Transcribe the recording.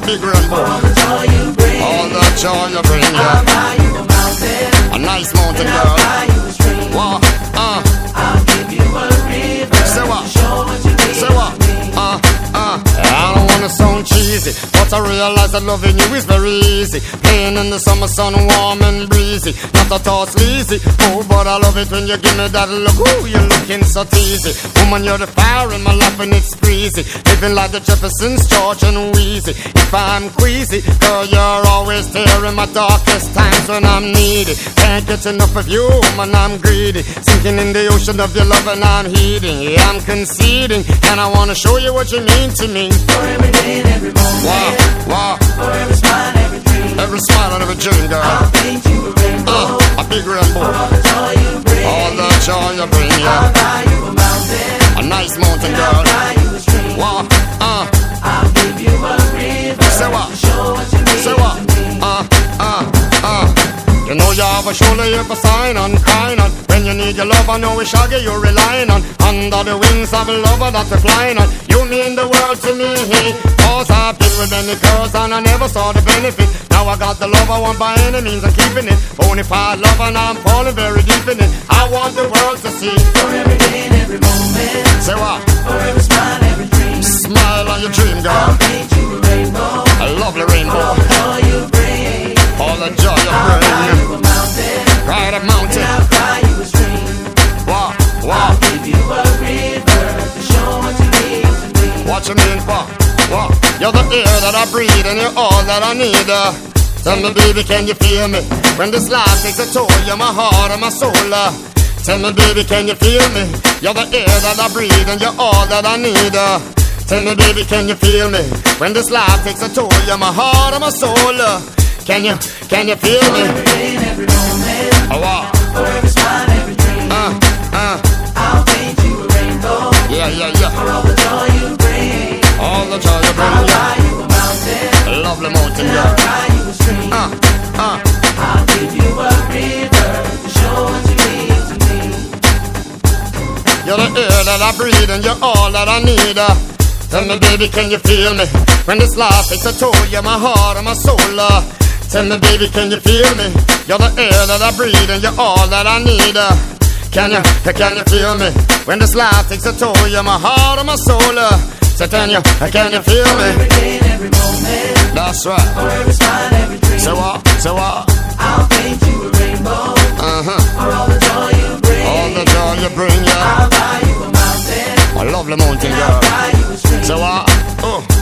big rainbow. all the joy you bring, All the joy you bring, I'll yeah. buy you a mountain, A nice mountain, I'll girl. buy you a stream. What? I'll give you a river, Say what? to show what you mean Say what? to me. I don't wanna sound cheesy, but I realize that loving you is very easy. Playing in the summer sun, warm and breezy. Not at all sleazy. Oh, but I love it when you give me that look. Ooh, you're looking so teasy. Woman, you're the fire in my life and it's breezy. Living like the Jeffersons, George and Wheezy. If I'm queasy, girl, you're always there in my darkest times when I'm needy. Can't get enough of you, woman, I'm greedy. Sinking in the ocean of your love and I'm heeding. Yeah, I'm conceding, and I wanna show you what you mean to me. For every day and every moment, Wow, for every smile and every dream, every smile and every dream, girl. I'll paint you a rainbow, A big rainbow. all the joy you bring, All the joy you bring, I'll yeah. buy you a mountain, A nice mountain, I'll girl. buy you a stream. Wow, I'll give you a river, Say what? to show what you mean say what? to me. You know you have a shoulder you have a sign on, crying on. When you need your love, I know it's shaggy you're relying on. Under the wings of a lover that you're flying on. You mean the world to me. Cause I've been with many girls and I never saw the benefit. Now I got the love I want by any means, I'm keeping it. Bonafide love and I'm falling very deep in it. I want the world to see. For every day and every moment, Say what? for every smile and every dream, Smile on your dream, girl. I'll paint you a rainbow, A lovely rainbow. all the joy you bring, All the joy you I'll buy bring. you a mountain, Ride a mountain. I'll buy you a stream, Wow, I'll wow. give you a river, to show what you mean to me. What you mean for? What? You're the air that I breathe and you're all that I need. Tell me, baby, can you feel me? When this life takes a toll, you're my heart and my soul. Tell me, baby, can you feel me? You're the air that I breathe and you're all that I need. Tell me, baby, can you feel me? When this life takes a toll, you're my heart and my soul. Can you feel For me? every day and every moment, Oh, wow. for every smile and every dream, I'll paint you a rainbow, Yeah, yeah, for yeah. all the joy you bring, All the joy you I'll bring, yeah. buy you a mountain, A lovely mountain, I'll girl. buy you a stream, I'll give you a river, to show what you mean to me. You're the air that I breathe and you're all that I need. Tell me, baby, can you feel me? When this life takes a toll, you're my heart and my soul. Tell me, baby, can you feel me? You're the air that I breathe and you're all that I need. Can you feel me? When this life takes a toll, you're my heart and my soul. So can you feel me? Every day and every moment, That's right. for every smile and every dream, Say what? Say what? I'll paint you a rainbow, for all the joy you bring, All the joy you bring, yeah. I'll buy you a mountain, A lovely mountain, I'll girl. buy you a stream, Say what?